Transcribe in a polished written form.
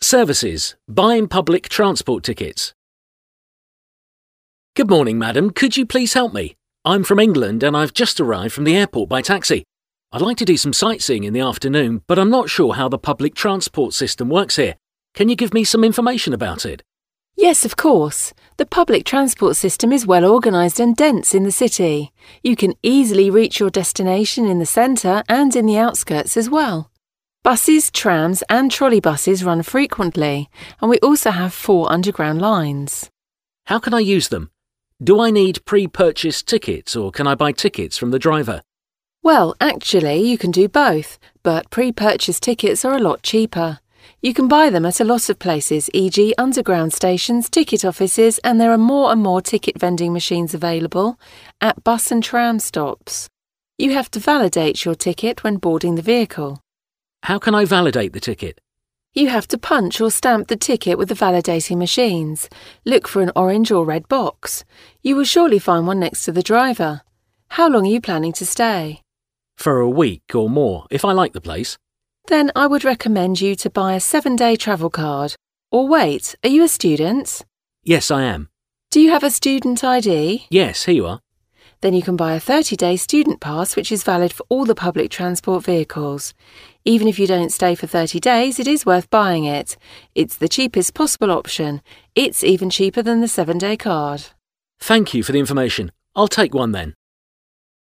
Services. Buying public transport tickets. Good morning, madam. Could you please help me? I'm from England and I've just arrived from the airport by taxi. I'd like to do some sightseeing in the afternoon, but I'm not sure how the public transport system works here. Can you give me some information about it? Yes, of course. The public transport system is well organised and dense in the city. You can easily reach your destination in the centre and in the outskirts as well. Buses, trams and trolley buses run frequently, and we also have 4 underground lines. How can I use them? Do I need pre-purchased tickets or can I buy tickets from the driver? Well, actually, you can do both, but pre-purchased tickets are a lot cheaper. You can buy them at a lot of places, e.g. underground stations, ticket offices, and there are more and more ticket vending machines available at bus and tram stops. You have to validate your ticket when boarding the vehicle. How can I validate the ticket? You have to punch or stamp the ticket with the validating machines. Look for an orange or red box. You will surely find one next to the driver. How long are you planning to stay? For a week or more, if I like the place. Then I would recommend you to buy a 7-day travel card. Or wait, are you a student? Yes, I am. Do you have a student ID? Yes, here you are. Then you can buy a 30-day student pass which is valid for all the public transport vehicles. Even if you don't stay for 30 days, it is worth buying it. It's the cheapest possible option. It's even cheaper than the 7-day card. Thank you for the information. I'll take one then.